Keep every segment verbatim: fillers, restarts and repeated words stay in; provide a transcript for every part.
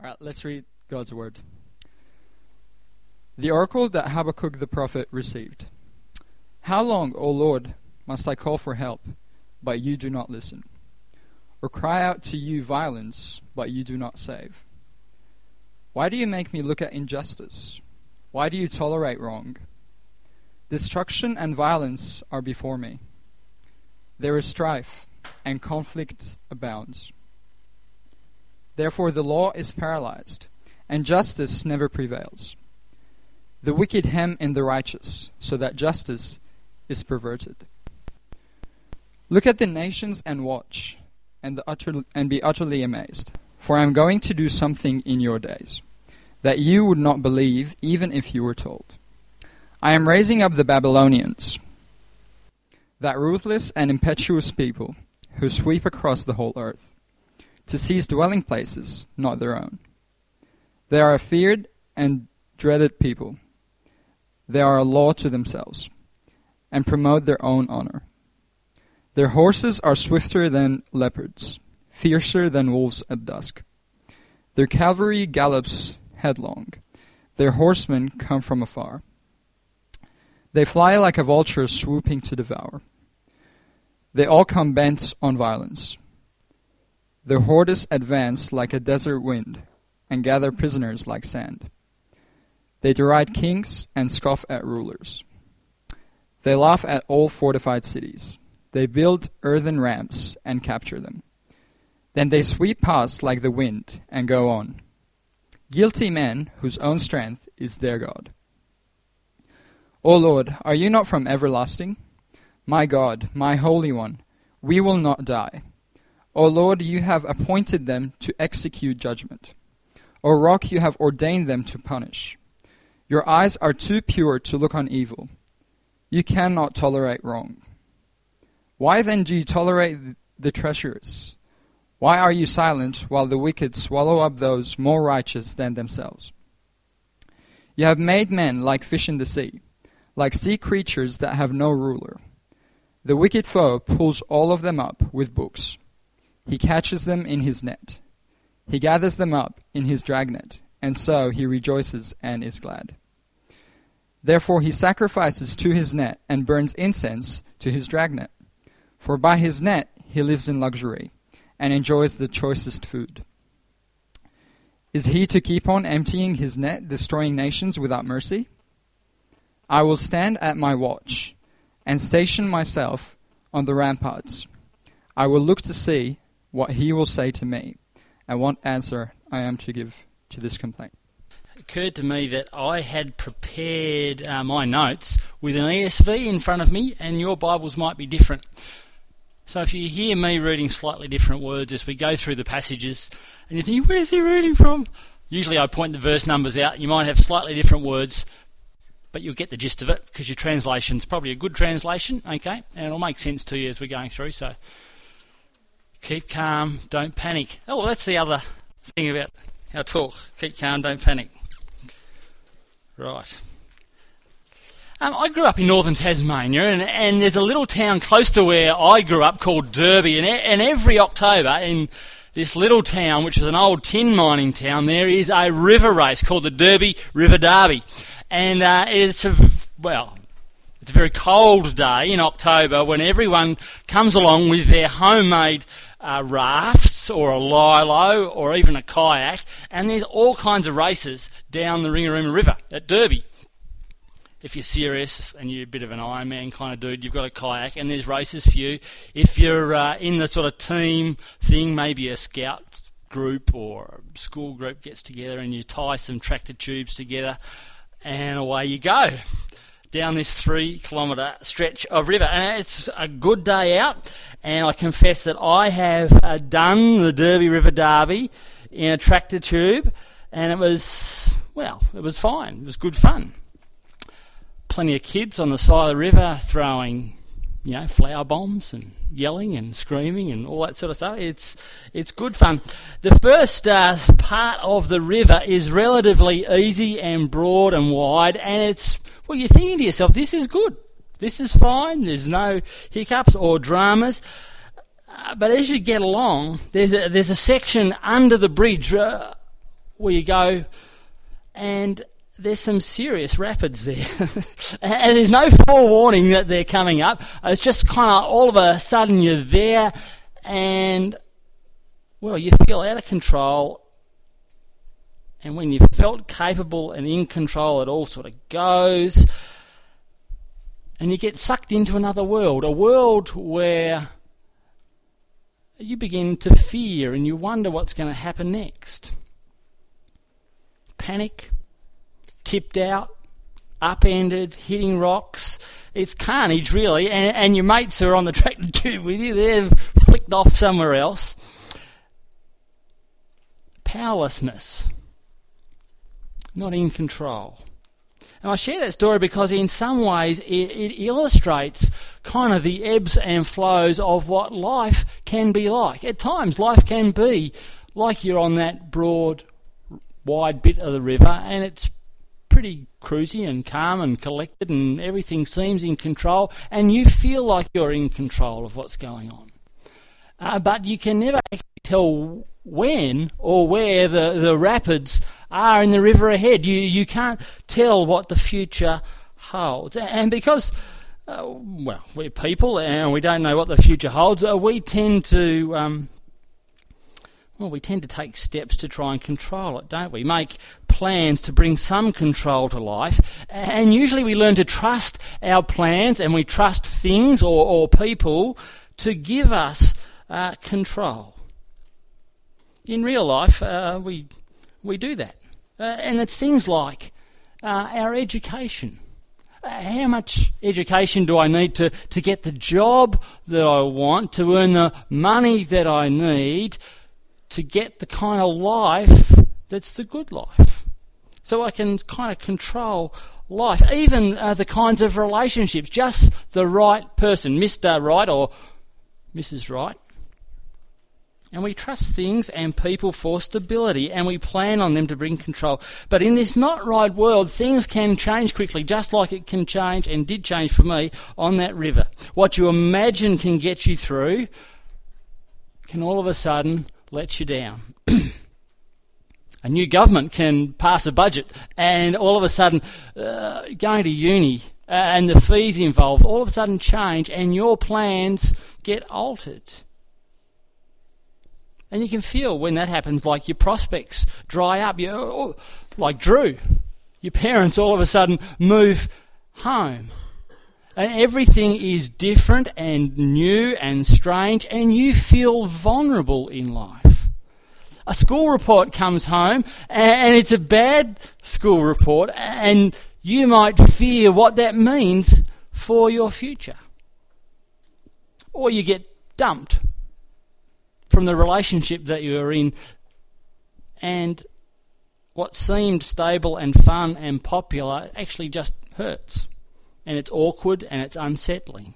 All right, let's read God's word. The oracle that Habakkuk the prophet received. How long, O Lord, must I call for help, but you do not listen? Or cry out to you violence, but you do not save? Why do you make me look at injustice? Why do you tolerate wrong? Destruction and violence are before me. There is strife, and conflict abounds. Therefore the law is paralyzed, and justice never prevails. The wicked hem in the righteous, so that justice is perverted. Look at the nations and watch, and, the utter, and be utterly amazed. For I am going to do something in your days, that you would not believe even if you were told. I am raising up the Babylonians, that ruthless and impetuous people who sweep across the whole earth, to seize dwelling places not their own. They are a feared and dreaded people. They are a law to themselves, and promote their own honor. Their horses are swifter than leopards, fiercer than wolves at dusk. Their cavalry gallops headlong. Their horsemen come from afar. They fly like a vulture swooping to devour. They all come bent on violence. Their hordes advance like a desert wind, and gather prisoners like sand. They deride kings and scoff at rulers. They laugh at all fortified cities. They build earthen ramps and capture them. Then they sweep past like the wind and go on. Guilty men whose own strength is their God. O Lord, are you not from everlasting? My God, my Holy One, we will not die. O Lord, you have appointed them to execute judgment. O Rock, you have ordained them to punish. Your eyes are too pure to look on evil. You cannot tolerate wrong. Why then do you tolerate the treacherous? Why are you silent while the wicked swallow up those more righteous than themselves? You have made men like fish in the sea, like sea creatures that have no ruler. The wicked foe pulls all of them up with books. He catches them in his net. He gathers them up in his dragnet, and so he rejoices and is glad. Therefore he sacrifices to his net and burns incense to his dragnet. For by his net he lives in luxury and enjoys the choicest food. Is he to keep on emptying his net, destroying nations without mercy? I will stand at my watch and station myself on the ramparts. I will look to see what he will say to me and what answer I am to give to this complaint. It occurred to me that I had prepared uh, my notes with an E S V in front of me, and your Bibles might be different. So if you hear me reading slightly different words as we go through the passages, and you think, where's he reading from? Usually I point the verse numbers out. You might have slightly different words, but you'll get the gist of it, because your translation's probably a good translation, okay? And it'll make sense to you as we're going through, so keep calm, don't panic. Oh, that's the other thing about our talk. Keep calm, don't panic. Right. Um, I grew up in northern Tasmania, and, and there's a little town close to where I grew up called Derby, and, and every October in this little town, which is an old tin mining town, there is a river race called the Derby River Derby. And uh, it's a, well, it's a very cold day in October when everyone comes along with their homemade uh, rafts or a lilo or even a kayak, and there's all kinds of races down the Ringarooma River at Derby. If you're serious and you're a bit of an Ironman kind of dude, you've got a kayak, and there's races for you. If you're uh, in the sort of team thing, maybe a scout group or a school group gets together and you tie some tractor tubes together, and away you go down this three kilometre stretch of river. And it's a good day out, and I confess that I have uh, done the Derby River Derby in a tractor tube, and it was, well, it was fine. It was good fun. Plenty of kids on the side of the river throwing, you know, flower bombs and yelling and screaming and all that sort of stuff. It's it's good fun. The first uh, part of the river is relatively easy and broad and wide, and it's, well, you're thinking to yourself, this is good. This is fine. There's no hiccups or dramas. Uh, but as you get along, there's a, there's a section under the bridge uh, where you go, and there's some serious rapids there. And there's no forewarning that they're coming up. It's just kind of all of a sudden you're there, and, well, you feel out of control. And when you felt capable and in control, it all sort of goes. And you get sucked into another world, a world where you begin to fear and you wonder what's going to happen next. Panic, tipped out, upended, hitting rocks. It's carnage, really, and, and your mates who are on the tractor tube with you, they've flicked off somewhere else. Powerlessness, not in control. And I share that story because in some ways it, it illustrates kind of the ebbs and flows of what life can be like. At times life can be like you're on that broad, wide bit of the river and it's pretty cruisy and calm and collected and everything seems in control and you feel like you're in control of what's going on. Uh, but you can never actually tell when or where the, the rapids are in the river ahead. You you can't tell what the future holds. And because, uh, well, we're people and we don't know what the future holds, uh, we tend to, um, well, we tend to take steps to try and control it, don't we? Make plans to bring some control to life. And usually we learn to trust our plans and we trust things or, or people to give us uh, control. In real life, uh, we we do that. Uh, and it's things like uh, our education. Uh, how much education do I need to, to get the job that I want, to earn the money that I need, to get the kind of life that's the good life? So I can kind of control life. Even uh, the kinds of relationships, just the right person, Mister Right or Missus Right. And we trust things and people for stability and we plan on them to bring control. But in this not right world, things can change quickly, just like it can change and did change for me on that river. What you imagine can get you through can all of a sudden let you down. A new government can pass a budget and all of a sudden uh, going to uni uh, and the fees involved all of a sudden change and your plans get altered. And you can feel when that happens, like your prospects dry up. You, oh, like Drew, your parents all of a sudden move home. And everything is different and new and strange, and you feel vulnerable in life. A school report comes home, and it's a bad school report, and you might fear what that means for your future. Or you get dumped from the relationship that you are in, and what seemed stable and fun and popular actually just hurts, and it's awkward and it's unsettling.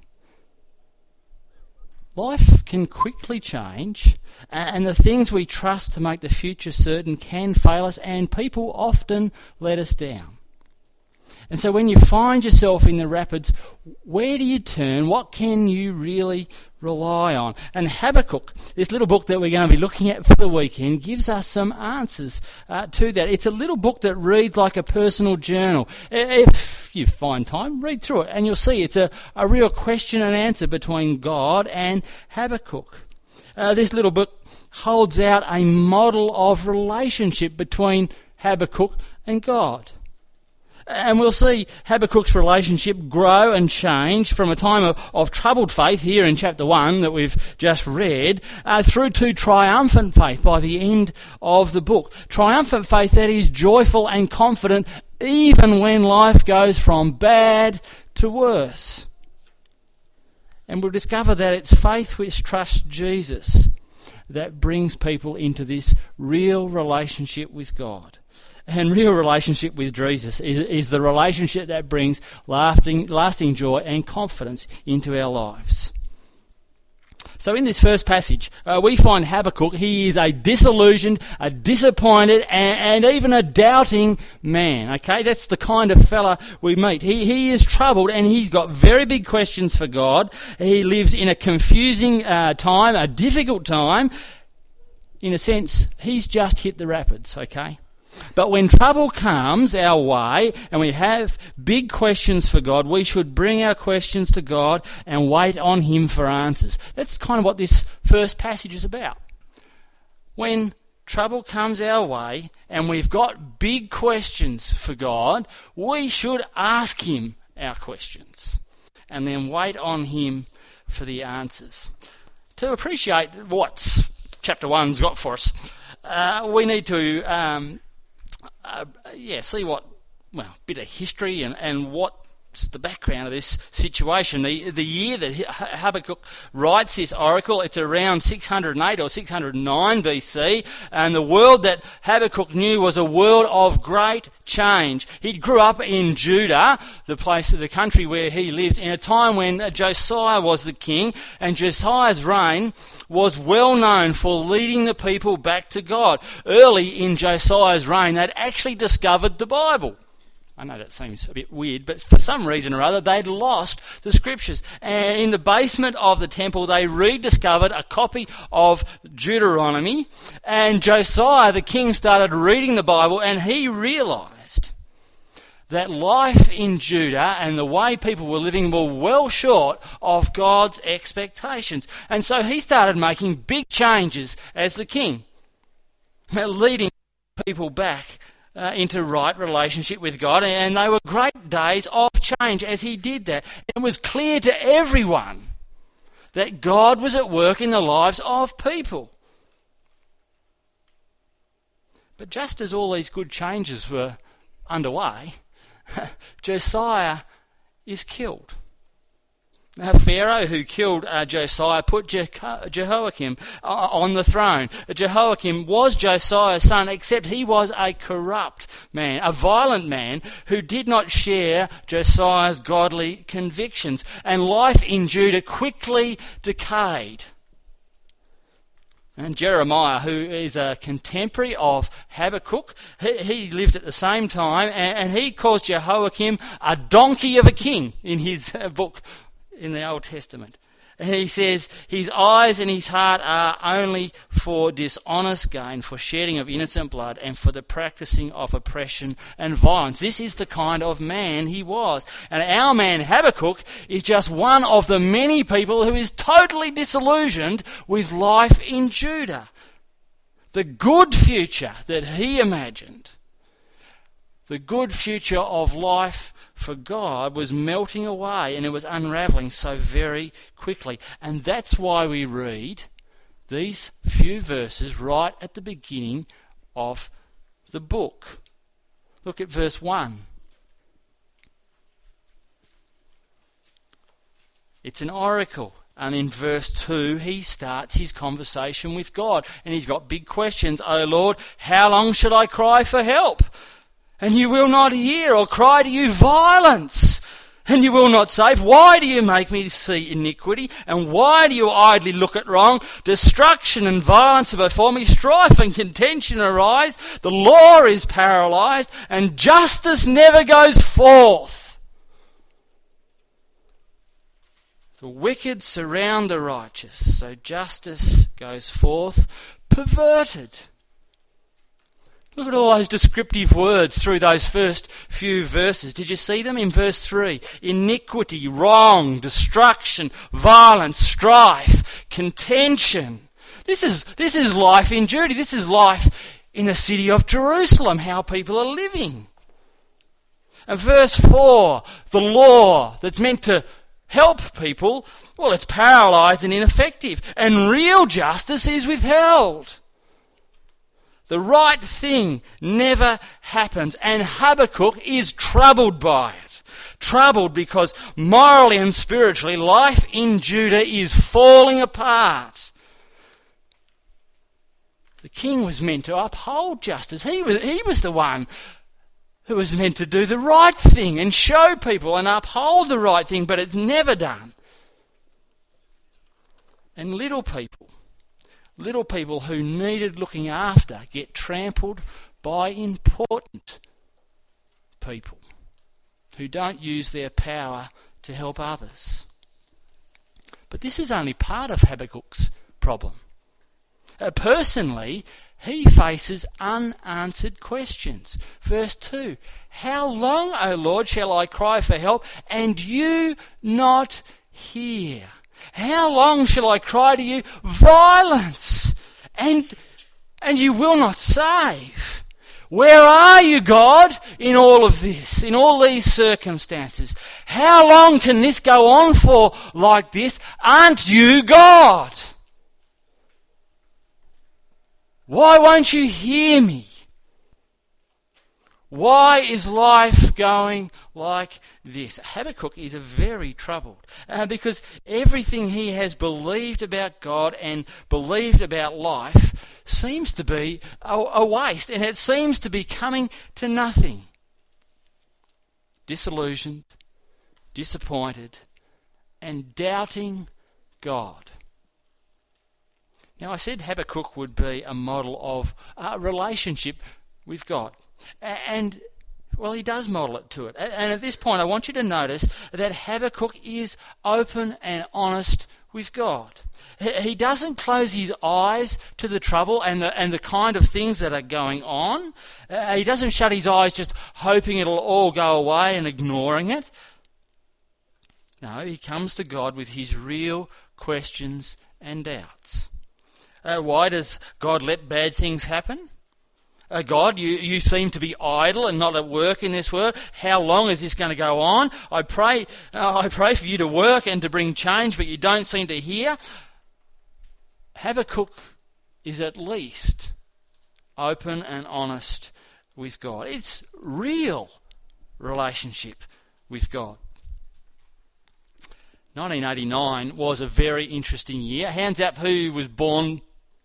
Life can quickly change, and the things we trust to make the future certain can fail us, and people often let us down. And so when you find yourself in the rapids, where do you turn? What can you really rely on? And Habakkuk, this little book that we're going to be looking at for the weekend, gives us some answers uh, to that. It's a little book that reads like a personal journal. If you find time, read through it and you'll see it's a, a real question and answer between God and Habakkuk. Uh, this little book holds out a model of relationship between Habakkuk and God. And we'll see Habakkuk's relationship grow and change from a time of, of troubled faith here in chapter one that we've just read uh, through to triumphant faith by the end of the book. Triumphant faith that is joyful and confident even when life goes from bad to worse. And we'll discover that it's faith which trusts Jesus that brings people into this real relationship with God. And real relationship with Jesus is, is the relationship that brings lasting, lasting joy and confidence into our lives. So in this first passage, uh, we find Habakkuk. He is a disillusioned, a disappointed, and, and even a doubting man. Okay, that's the kind of fella we meet. He, he is troubled, and he's got very big questions for God. He lives in a confusing uh, time, a difficult time. In a sense, he's just hit the rapids, okay? But when trouble comes our way and we have big questions for God, we should bring our questions to God and wait on him for answers. That's kind of what this first passage is about. When trouble comes our way and we've got big questions for God, we should ask him our questions and then wait on him for the answers. To appreciate what chapter one's got for us, uh, we need to um, uh, yeah, see what, well, bit of history and, and what's the background of this situation. The the year that Habakkuk writes this oracle, it's around six hundred eight or six hundred nine B C, and the world that Habakkuk knew was a world of great change. He grew up in Judah, the place of the country where he lives, in a time when Josiah was the king, and Josiah's reign was well known for leading the people back to God. Early in Josiah's reign, they'd actually discovered the Bible. I know that seems a bit weird, but for some reason or other, they'd lost the scriptures. And in the basement of the temple, they rediscovered a copy of Deuteronomy. And Josiah, the king, started reading the Bible, and he realised that life in Judah and the way people were living were well short of God's expectations. And so he started making big changes as the king, leading people back Uh, into right relationship with God, and they were great days of change as he did that. It was clear to everyone that God was at work in the lives of people. But just as all these good changes were underway, Josiah is killed. Now, Pharaoh, who killed uh, Josiah, put Je- Jehoiakim uh, on the throne. Jehoiakim was Josiah's son, except he was a corrupt man, a violent man who did not share Josiah's godly convictions. And life in Judah quickly decayed. And Jeremiah, who is a contemporary of Habakkuk, he, he lived at the same time, and, and he calls Jehoiakim a donkey of a king in his uh, book in the Old Testament. And he says, his eyes and his heart are only for dishonest gain, for shedding of innocent blood, and for the practicing of oppression and violence. This is the kind of man he was. And our man Habakkuk is just one of the many people who is totally disillusioned with life in Judah. The good future that he imagined, the good future of life for God, was melting away, and it was unravelling so very quickly. And that's why we read these few verses right at the beginning of the book. Look at verse one. It's an oracle. And in verse two, he starts his conversation with God. And he's got big questions. "O Lord, how long should I cry for help? And you will not hear, or cry to you violence, and you will not save. Why do you make me see iniquity? And why do you idly look at wrong? Destruction and violence are before me, strife and contention arise. The law is paralysed, and justice never goes forth. The wicked surround the righteous, so justice goes forth perverted." Look at all those descriptive words through those first few verses. Did you see them? In verse three, iniquity, wrong, destruction, violence, strife, contention. This is, this is life in Judah. This is life in the city of Jerusalem, how people are living. And verse four, the law that's meant to help people, well, it's paralysed and ineffective, and real justice is withheld. The right thing never happens, and Habakkuk is troubled by it. Troubled because morally and spiritually life in Judah is falling apart. The king was meant to uphold justice. He was, he was the one who was meant to do the right thing and show people and uphold the right thing, but it's never done. And little people, Little people who needed looking after get trampled by important people who don't use their power to help others. But this is only part of Habakkuk's problem. Uh, personally, he faces unanswered questions. Verse two, how long, O Lord, shall I cry for help, and you not hear? How long shall I cry to you, violence, and, and you will not save? Where are you, God, in all of this, in all these circumstances? How long can this go on for like this? Aren't you God? Why won't you hear me? Why is life going like this? Habakkuk is very troubled uh, because everything he has believed about God and believed about life seems to be a, a waste, and it seems to be coming to nothing. Disillusioned, disappointed, and doubting God. Now, I said Habakkuk would be a model of a relationship with God. And, well, he does model it to it. And at this point, I want you to notice that Habakkuk is open and honest with God. He doesn't close his eyes to the trouble and the, and the kind of things that are going on. Uh, he doesn't shut his eyes just hoping it'll all go away and ignoring it. No, he comes to God with his real questions and doubts. Uh, why does God let bad things happen? Uh, God, you, you seem to be idle and not at work in this world. How long is this going to go on? I pray, uh, I pray for you to work and to bring change, but you don't seem to hear. Habakkuk is at least open and honest with God. It's real relationship with God. nineteen eighty-nine was a very interesting year. Hands up who was born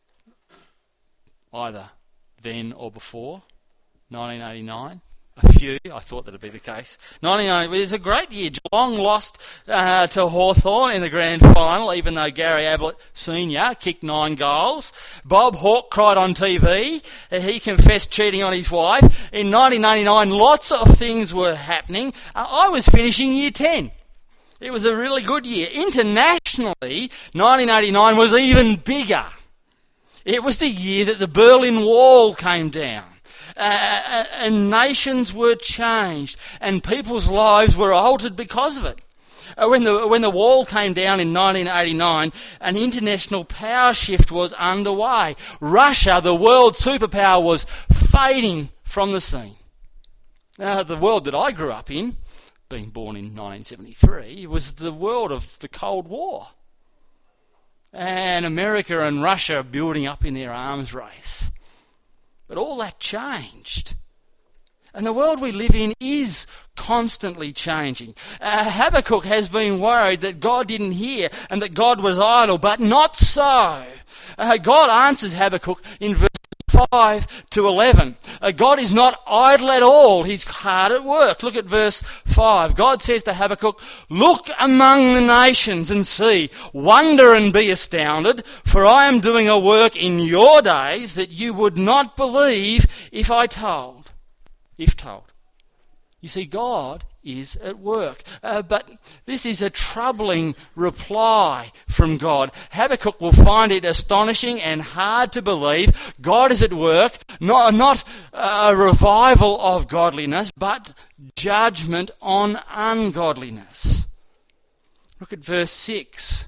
either then or before nineteen eighty-nine. A few, I thought that would be the case. nineteen eighty, it was a great year. Geelong lost uh, to Hawthorn in the grand final, even though Gary Ablett Senior kicked nine goals. Bob Hawke cried on T V. He confessed cheating on his wife. In nineteen eighty-nine, lots of things were happening. Uh, I was finishing year ten. It was a really good year. Internationally, nineteen eighty-nine was even bigger. It was the year that the Berlin Wall came down. Uh, and nations were changed, and people's lives were altered because of it. Uh, when the when the wall came down in nineteen eighty-nine, an international power shift was underway. Russia, the world superpower, was fading from the scene. Now, the world that I grew up in, being born in nineteen seventy-three, was the world of the Cold War. And America and Russia are building up in their arms race. But all that changed. And the world we live in is constantly changing. Uh, Habakkuk has been worried that God didn't hear and that God was idle, but not so. Uh, God answers Habakkuk in verse five to eleven. Uh, God is not idle at all. He's hard at work. Look at verse five. God says to Habakkuk, "Look among the nations and see, wonder and be astounded, for I am doing a work in your days that you would not believe if I told." If told. You see, God is at work. Uh, but this is a troubling reply from God. Habakkuk will find it astonishing and hard to believe. God is at work, not, not a revival of godliness, but judgment on ungodliness. Look at verse six.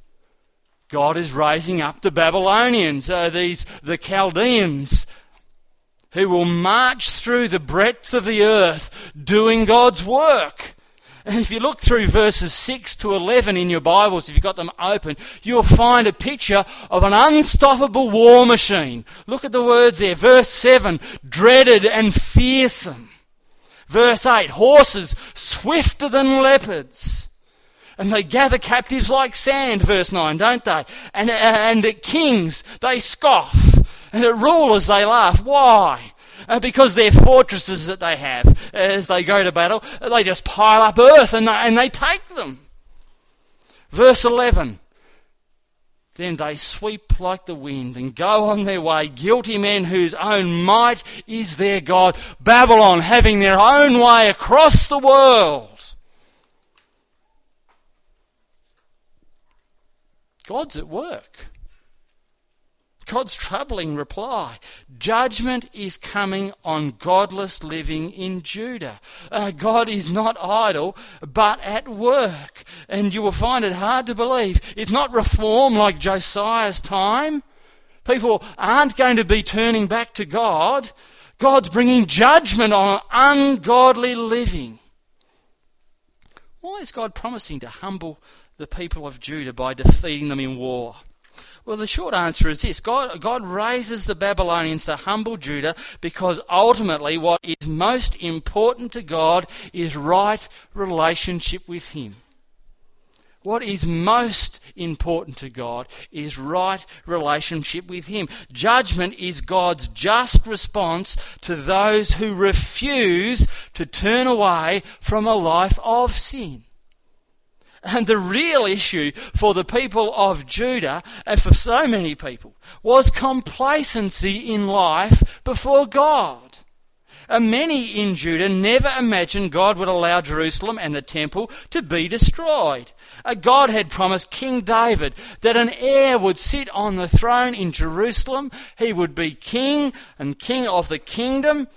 God is raising up the Babylonians, uh, these the Chaldeans, who will march through the breadth of the earth doing God's work. And if you look through verses six to eleven in your Bibles, if you've got them open, you'll find a picture of an unstoppable war machine. Look at the words there. Verse seven, dreaded and fearsome. Verse eight, horses swifter than leopards. And they gather captives like sand, verse nine, don't they? And, and at kings, they scoff. And at rulers they laugh. Why? Uh, because their fortresses that they have as they go to battle, they just pile up earth and they, and they take them. Verse eleven. Then they sweep like the wind and go on their way, guilty men whose own might is their God. Babylon having their own way across the world. God's at work. God's troubling reply. Judgment is coming on godless living in Judah. Uh, God is not idle, but at work. And you will find it hard to believe. It's not reform like Josiah's time. People aren't going to be turning back to God. God's bringing judgment on ungodly living. Why is God promising to humble the people of Judah by defeating them in war? Well, the short answer is this. God, God raises the Babylonians to humble Judah because ultimately what is most important to God is right relationship with Him. What is most important to God is right relationship with Him. Judgment is God's just response to those who refuse to turn away from a life of sin. And the real issue for the people of Judah, and for so many people, was complacency in life before God. And many in Judah never imagined God would allow Jerusalem and the temple to be destroyed. God had promised King David that an heir would sit on the throne in Jerusalem. He would be king and king of the kingdom.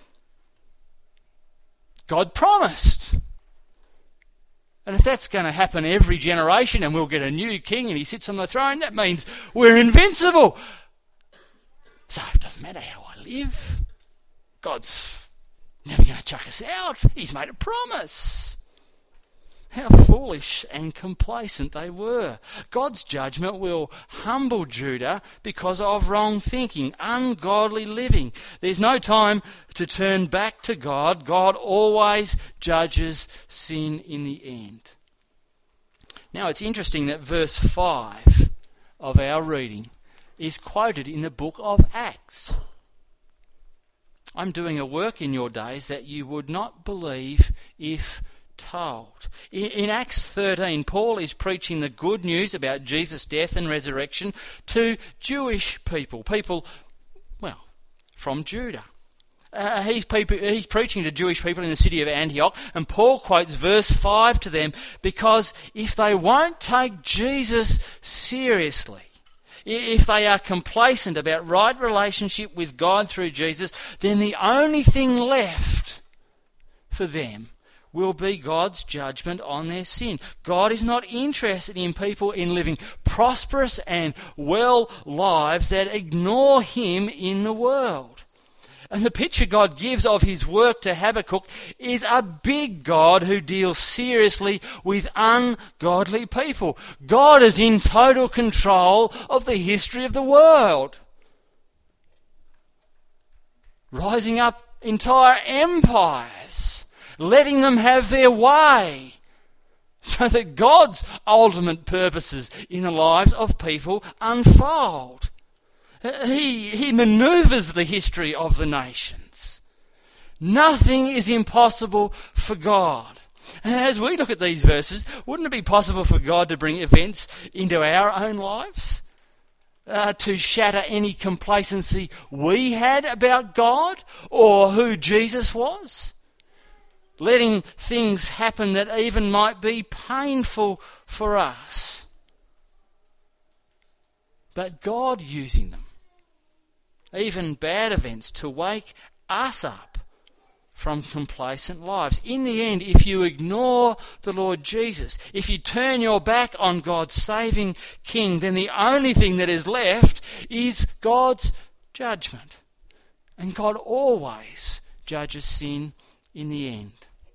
God promised. And if that's going to happen every generation and we'll get a new king and he sits on the throne, that means we're invincible. So it doesn't matter how I live. God's never going to chuck us out. He's made a promise. How foolish and complacent they were. God's judgment will humble Judah because of wrong thinking, ungodly living. There's no time to turn back to God. God always judges sin in the end. Now it's interesting that verse five of our reading is quoted in the book of Acts. I'm doing a work in your days that you would not believe if told. In Acts thirteen, Paul is preaching the good news about Jesus' death and resurrection to Jewish people, people, well, from Judah. Uh, he's, people, he's preaching to Jewish people in the city of Antioch, and Paul quotes verse five to them because if they won't take Jesus seriously, if they are complacent about right relationship with God through Jesus, then the only thing left for them will be God's judgment on their sin. God is not interested in people in living prosperous and well lives that ignore Him in the world. And the picture God gives of His work to Habakkuk is a big God who deals seriously with ungodly people. God is in total control of the history of the world, rising up entire empires, letting them have their way, so that God's ultimate purposes in the lives of people unfold. He, he manoeuvres the history of the nations. Nothing is impossible for God. And as we look at these verses, wouldn't it be possible for God to bring events into our own lives? Uh, to shatter any complacency we had about God or who Jesus was? Letting things happen that even might be painful for us. But God using them, even bad events, to wake us up from complacent lives. In the end, if you ignore the Lord Jesus, if you turn your back on God's saving King, then the only thing that is left is God's judgment. And God always judges sin in the end.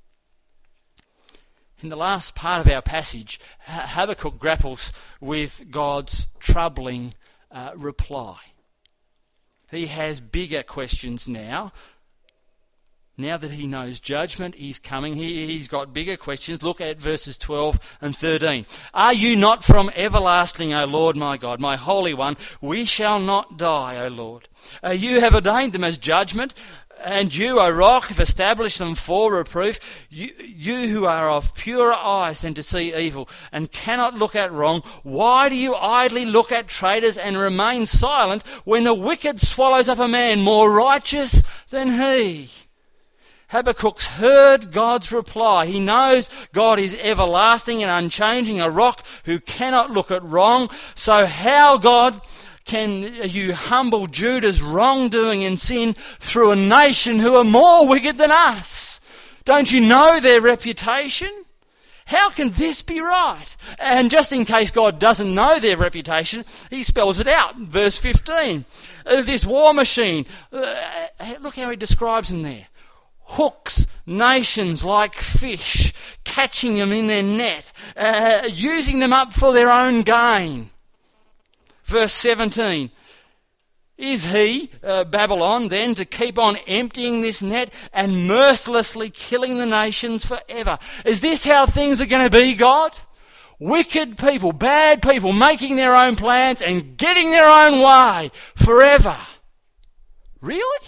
In the last part of our passage, Habakkuk grapples with God's troubling uh, reply. He has bigger questions now. Now that he knows judgment is coming, he, he's got bigger questions. Look at verses twelve and thirteen. Are you not from everlasting, O Lord my God, my Holy One? We shall not die, O Lord. Uh, you have ordained them as judgment, and you, O rock, have established them for reproof. You, you who are of purer eyes than to see evil and cannot look at wrong, why do you idly look at traitors and remain silent when the wicked swallows up a man more righteous than he? Habakkuk's heard God's reply. He knows God is everlasting and unchanging, a rock who cannot look at wrong. So how, God, can you humble Judah's wrongdoing and sin through a nation who are more wicked than us? Don't you know their reputation? How can this be right? And just in case God doesn't know their reputation, he spells it out. Verse fifteen. Uh, this war machine, uh, look how he describes them there. Hooks nations like fish, catching them in their net, uh, using them up for their own gain. Verse seventeen. Is he, uh, Babylon, then to keep on emptying this net and mercilessly killing the nations forever? Is this how things are going to be, God? Wicked people, bad people, making their own plans and getting their own way forever. Really?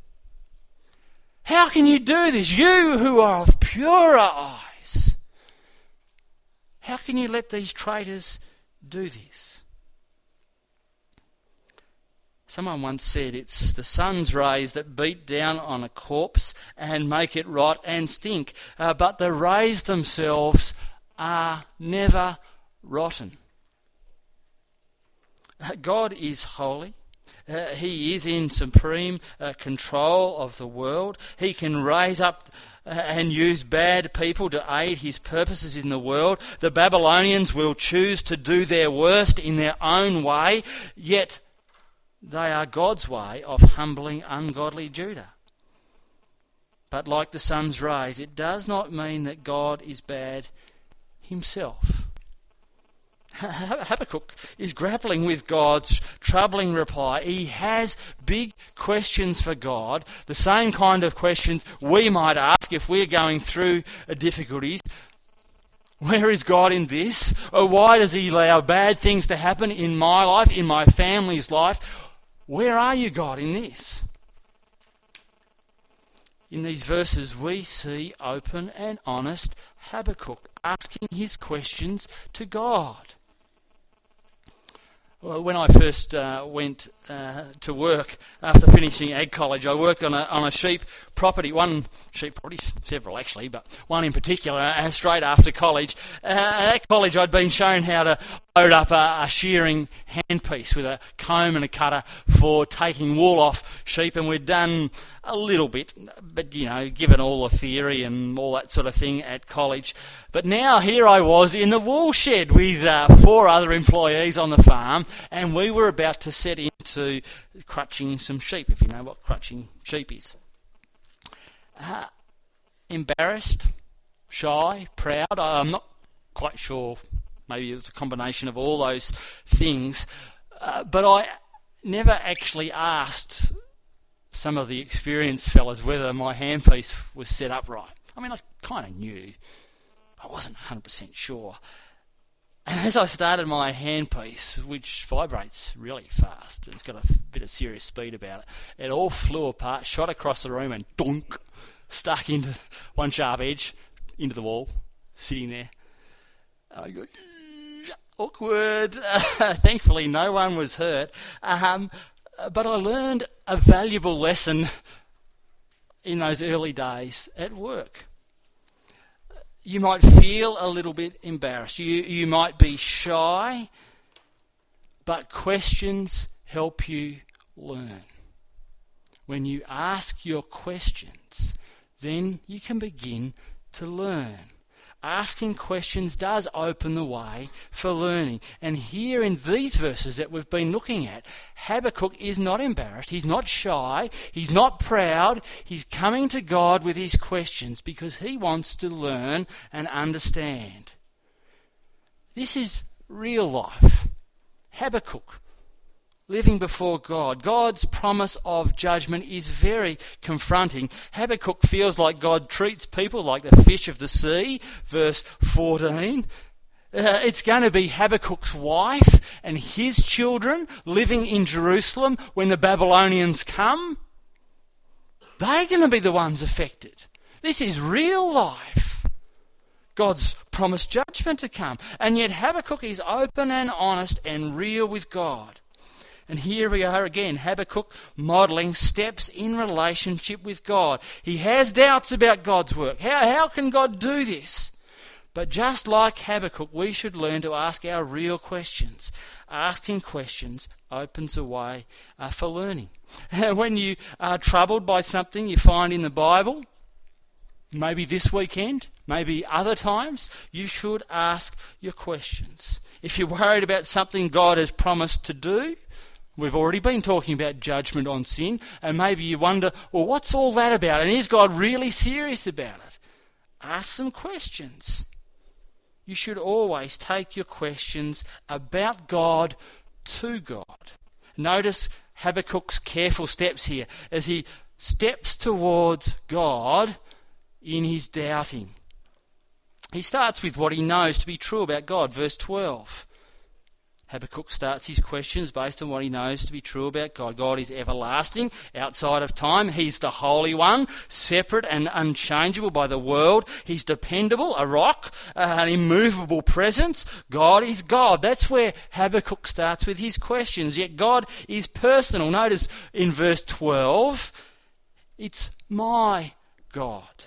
How can you do this? You who are of purer eyes. How can you let these traitors do this? Someone once said it's the sun's rays that beat down on a corpse and make it rot and stink, uh, but the rays themselves are never rotten. Uh, God is holy. Uh, he is in supreme uh, control of the world. He can raise up uh, and use bad people to aid his purposes in the world. The Babylonians will choose to do their worst in their own way, yet they are God's way of humbling ungodly Judah. But like the sun's rays, it does not mean that God is bad himself. Habakkuk is grappling with God's troubling reply. He has big questions for God, the same kind of questions we might ask if we're going through difficulties. Where is God in this? Or why does he allow bad things to happen in my life, in my family's life? Where are you, God, in this? In these verses, we see open and honest Habakkuk asking his questions to God. Well, when I first uh, went uh, to work after finishing ag college, I worked on a on a sheep property, one sheep property, several actually, but one in particular, uh, straight after college. Uh, at college, I'd been shown how to load up a, a shearing handpiece with a comb and a cutter for taking wool off sheep, and we'd done a little bit, but, you know, given all the theory and all that sort of thing at college. But now here I was in the wool shed with uh, four other employees on the farm, and we were about to set into crutching some sheep, if you know what crutching sheep is. Uh, embarrassed, shy, proud, I'm not quite sure, maybe it was a combination of all those things, uh, but I never actually asked some of the experienced fellas whether my handpiece was set up right. I mean, I kind of knew. I wasn't one hundred percent sure. And as I started my handpiece, which vibrates really fast, it's got a bit of serious speed about it, it all flew apart, shot across the room and donk, stuck into one sharp edge, into the wall, sitting there. And I go, awkward. Thankfully, no one was hurt. Um, but I learned a valuable lesson in those early days at work. You might feel a little bit embarrassed. You, you might be shy, but questions help you learn. When you ask your questions, then you can begin to learn. Asking questions does open the way for learning. And here in these verses that we've been looking at, Habakkuk is not embarrassed, he's not shy, he's not proud, he's coming to God with his questions because he wants to learn and understand. This is real life. Habakkuk, living before God. God's promise of judgment is very confronting. Habakkuk feels like God treats people like the fish of the sea, verse fourteen. Uh, it's going to be Habakkuk's wife and his children living in Jerusalem when the Babylonians come. They're going to be the ones affected. This is real life. God's promised judgment to come. And yet Habakkuk is open and honest and real with God. And here we are again, Habakkuk modelling steps in relationship with God. He has doubts about God's work. How, how can God do this? But just like Habakkuk, we should learn to ask our real questions. Asking questions opens a way uh, for learning. When you are troubled by something you find in the Bible, maybe this weekend, maybe other times, you should ask your questions. If you're worried about something God has promised to do, we've already been talking about judgment on sin, and maybe you wonder, well, what's all that about? And is God really serious about it? Ask some questions. You should always take your questions about God to God. Notice Habakkuk's careful steps here as he steps towards God in his doubting. He starts with what he knows to be true about God, verse twelve. Habakkuk starts his questions based on what he knows to be true about God. God is everlasting, outside of time. He's the Holy One, separate and unchangeable by the world. He's dependable, a rock, uh, an immovable presence. God is God. That's where Habakkuk starts with his questions. Yet God is personal. Notice in verse twelve, it's my God,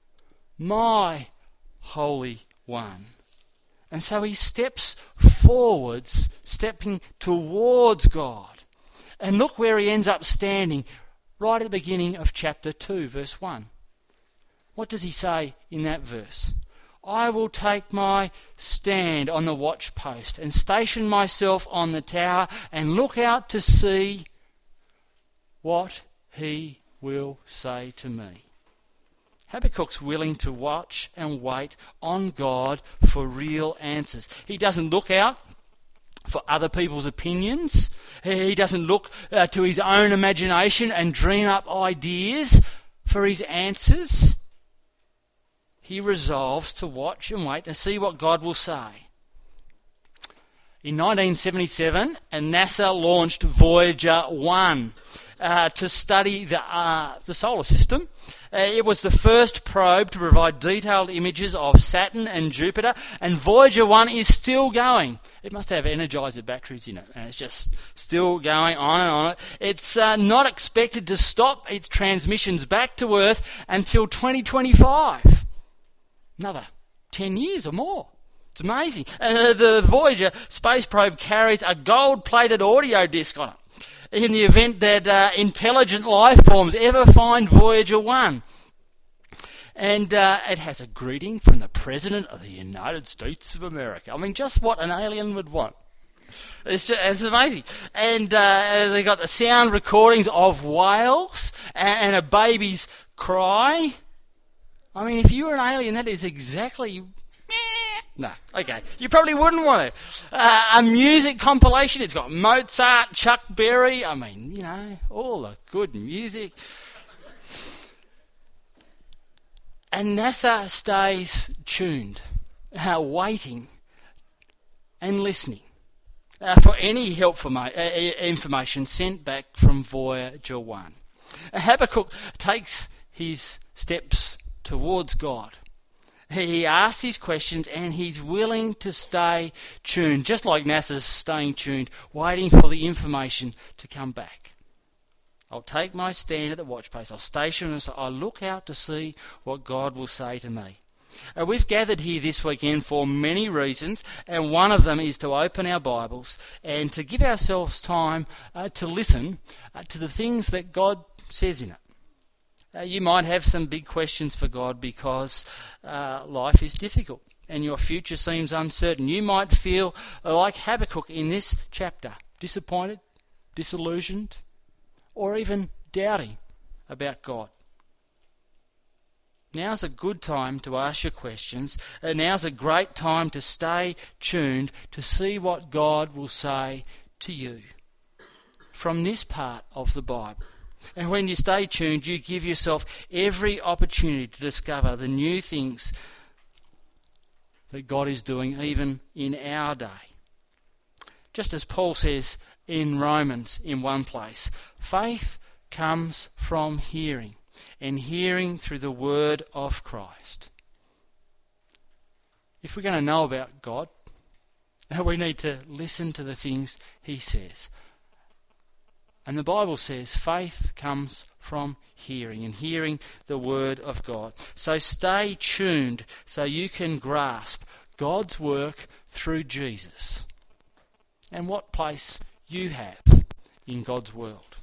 my Holy One. And so he steps forwards, stepping towards God. And look where he ends up standing, right at the beginning of chapter two, verse one. What does he say in that verse? I will take my stand on the watchpost and station myself on the tower and look out to see what he will say to me. Habakkuk's willing to watch and wait on God for real answers. He doesn't look out for other people's opinions. He doesn't look uh, to his own imagination and dream up ideas for his answers. He resolves to watch and wait and see what God will say. In nineteen seventy-seven, NASA launched Voyager one uh, to study the, uh, the solar system. Uh, it was the first probe to provide detailed images of Saturn and Jupiter, and Voyager one is still going. It must have Energizer batteries in it, and it's just still going on and on. It's uh, not expected to stop its transmissions back to Earth until twenty twenty-five. Another ten years or more. It's amazing. Uh, the Voyager space probe carries a gold-plated audio disc on it in the event that uh, intelligent life forms ever find Voyager one. And uh, it has a greeting from the President of the United States of America. I mean, just what an alien would want. It's, just, it's amazing. And uh, they got the sound recordings of whales and, and a baby's cry. I mean, if you were an alien, that is exactly... No, okay. You probably wouldn't want to. Uh, a music compilation. It's got Mozart, Chuck Berry. I mean, you know, all the good music. And NASA stays tuned, uh, waiting and listening uh, for any helpful uh, information sent back from Voyager one. Habakkuk takes his steps towards God. He asks his questions and he's willing to stay tuned, just like NASA's staying tuned, waiting for the information to come back. I'll take my stand at the watchpost. I'll station and I'll look out to see what God will say to me. Uh, we've gathered here this weekend for many reasons, and one of them is to open our Bibles and to give ourselves time uh, to listen uh, to the things that God says in it. Uh, you might have some big questions for God because uh, life is difficult and your future seems uncertain. You might feel like Habakkuk in this chapter, disappointed, disillusioned, or even doubting about God. Now's a good time to ask your questions. Uh, now's a great time to stay tuned to see what God will say to you from this part of the Bible. And when you stay tuned, you give yourself every opportunity to discover the new things that God is doing even in our day. Just as Paul says in Romans in one place, faith comes from hearing, and hearing through the word of Christ. If we're going to know about God, we need to listen to the things he says. And the Bible says faith comes from hearing, and hearing the word of God. So stay tuned so you can grasp God's work through Jesus and what place you have in God's world.